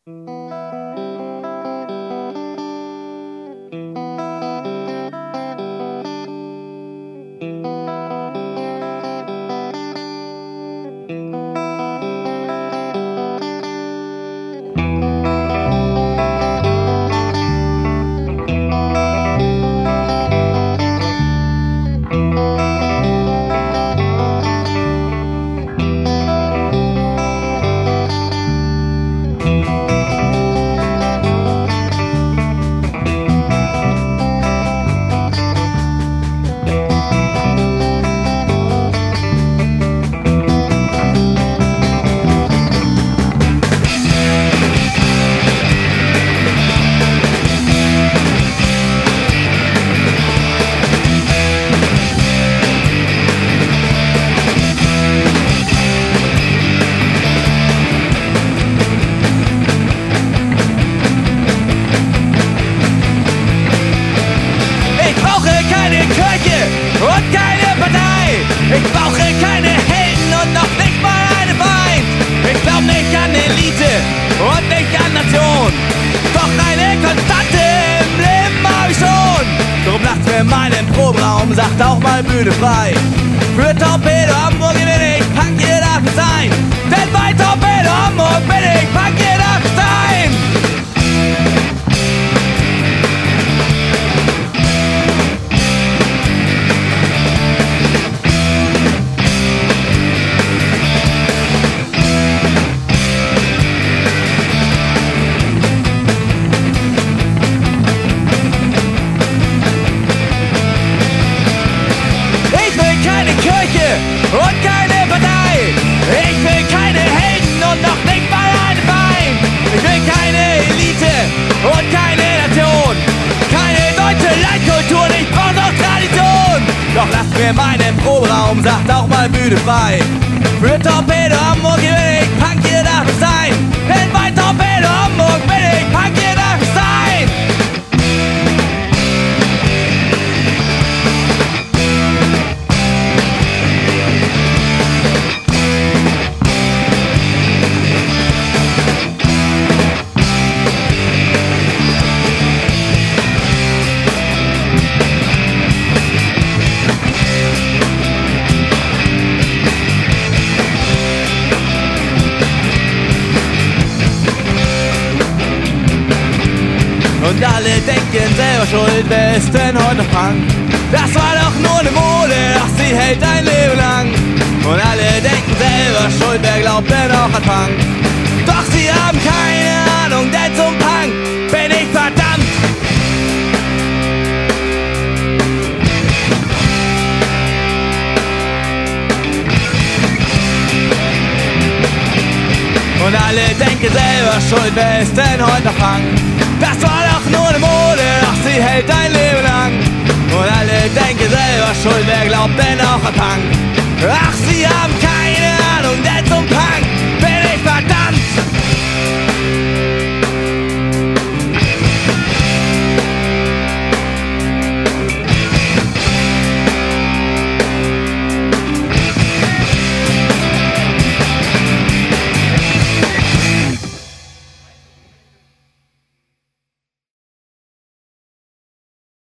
Und keine Partei. Ich brauche keine Helden und noch nicht mal eine Feind. Ich glaub nicht an Elite und nicht an Nation. Doch eine Konstante im Leben hab ich schon. Drum nachts für meinen Proberaum, sagt auch mal Bühne frei. Für Torpedo Hamburg bin ich, Punk, ihr darf es sein. Denn bei Torpedo Hamburg bin ich, Punk, ihr darf es sein. Und keine Partei. Ich will keine Helden und noch nicht mal eine Feind. Ich will keine Elite und keine Nation. Keine deutsche Leitkultur, ich brauch noch Tradition. Doch lasst mir meinen Proberaum, sagt auch mal Bühne frei. Für Torpedo Hamburg bin ich, Punk, ihr darf es sein. Denn bei Torpedo Hamburg bin ich, Punk, ihr darf es sein. Und alle denken selber schuld, wer ist denn heute noch Punk? Das war doch nur eine Mode, doch sie hält ein Leben lang. Und alle denken selber schuld, wer glaubt denn noch an Punk? Doch sie haben keine Ahnung, denn zum Punk bin ich verdammt. Und alle denken selber schuld, wer ist denn heute noch Punk? Das war doch nur eine Mode, doch sie hält ein Leben lang. Und alle denken selber schuld, wer glaubt denn auch an Punk? Ach, sie haben